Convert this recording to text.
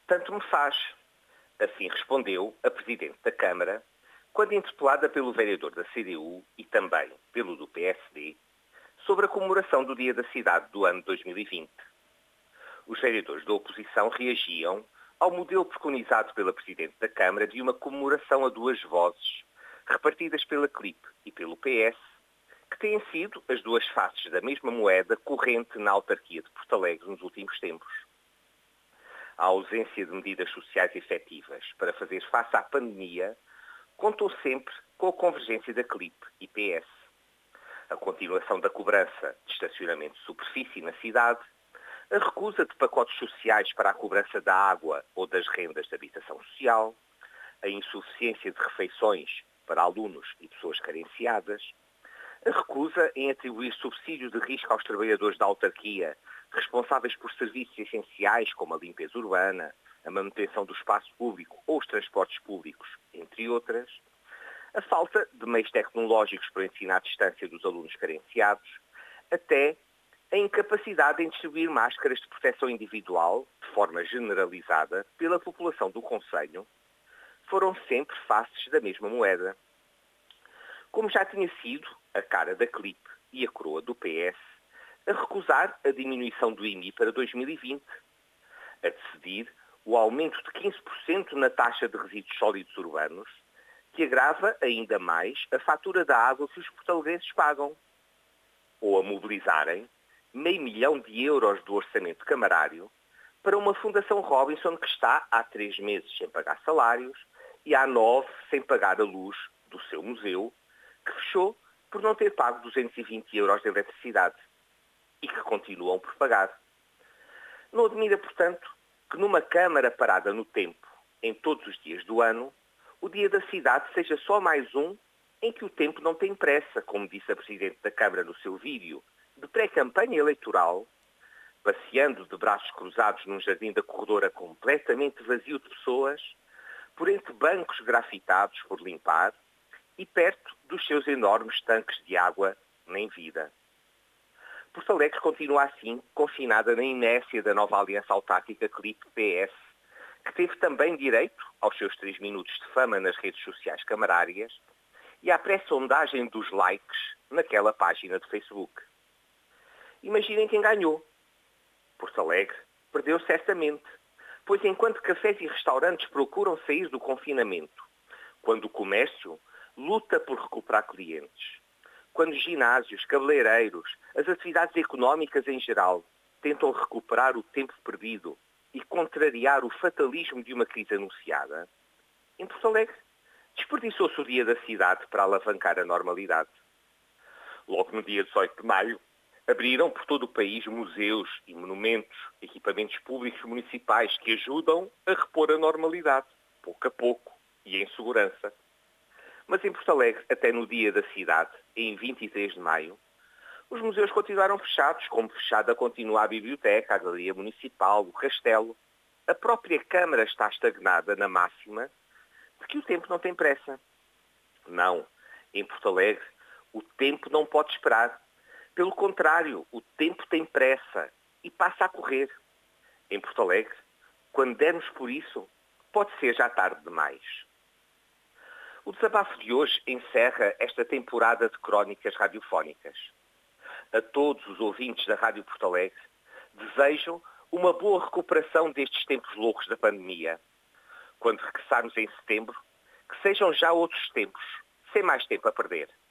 Tanto me faz. Assim respondeu a Presidente da Câmara, quando interpelada pelo vereador da CDU e também pelo do PSD, sobre a comemoração do Dia da Cidade do ano 2020. Os vereadores da oposição reagiam ao modelo preconizado pela Presidente da Câmara de uma comemoração a duas vozes, repartidas pela CLIP e pelo PS, que têm sido as duas faces da mesma moeda corrente na autarquia de Porto Alegre nos últimos tempos. A ausência de medidas sociais efetivas para fazer face à pandemia contou sempre com a convergência da CLIP e PS. A continuação da cobrança de estacionamento de superfície na cidade, a recusa de pacotes sociais para a cobrança da água ou das rendas de habitação social, a insuficiência de refeições para alunos e pessoas carenciadas, a recusa em atribuir subsídios de risco aos trabalhadores da autarquia responsáveis por serviços essenciais como a limpeza urbana, a manutenção do espaço público ou os transportes públicos, entre outras, a falta de meios tecnológicos para ensinar à distância dos alunos carenciados, até a incapacidade em distribuir máscaras de proteção individual, de forma generalizada, pela população do concelho, foram sempre faces da mesma moeda. Como já tinha sido a cara da CLIP e a coroa do PS, a recusar a diminuição do IMI para 2020, a decidir o aumento de 15% na taxa de resíduos sólidos urbanos, que agrava ainda mais a fatura da água que os portalegrenses pagam, ou a mobilizarem €500 milhão do orçamento camarário para uma Fundação Robinson que está há 3 meses sem pagar salários e há 9 sem pagar a luz do seu museu, que fechou por não ter pago €220 de eletricidade e que continuam por pagar. Não admira, portanto, que numa Câmara parada no tempo, em todos os dias do ano, o Dia da Cidade seja só mais um em que o tempo não tem pressa, como disse a Presidente da Câmara no seu vídeo de pré-campanha eleitoral, passeando de braços cruzados num jardim da corredora completamente vazio de pessoas, por entre bancos grafitados por limpar e perto dos seus enormes tanques de água nem vida. Porto Alegre continua assim, confinada na inércia da nova aliança autárquica CLIP-PS, que teve também direito aos seus 3 minutos de fama nas redes sociais camarárias e à pré-sondagem dos likes naquela página de Facebook. Imaginem quem ganhou. Porto Alegre perdeu certamente, pois enquanto cafés e restaurantes procuram sair do confinamento, quando o comércio luta por recuperar clientes, quando ginásios, cabeleireiros, as atividades económicas em geral tentam recuperar o tempo perdido e contrariar o fatalismo de uma crise anunciada, em Porto Alegre desperdiçou-se o Dia da Cidade para alavancar a normalidade. Logo no dia 18 de maio, abriram por todo o país museus e monumentos, equipamentos públicos municipais que ajudam a repor a normalidade, pouco a pouco e em segurança. Mas em Porto Alegre, até no Dia da Cidade, em 23 de maio, os museus continuaram fechados, como fechada continua a Biblioteca, a Galeria Municipal, o Castelo. A própria Câmara está estagnada na máxima de que o tempo não tem pressa. Não, em Porto Alegre, o tempo não pode esperar. Pelo contrário, o tempo tem pressa e passa a correr. Em Porto Alegre, quando dermos por isso, pode ser já tarde demais. O desabafo de hoje encerra esta temporada de crónicas radiofónicas. A todos os ouvintes da Rádio Porto Alegre, desejo uma boa recuperação destes tempos loucos da pandemia. Quando regressarmos em setembro, que sejam já outros tempos, sem mais tempo a perder.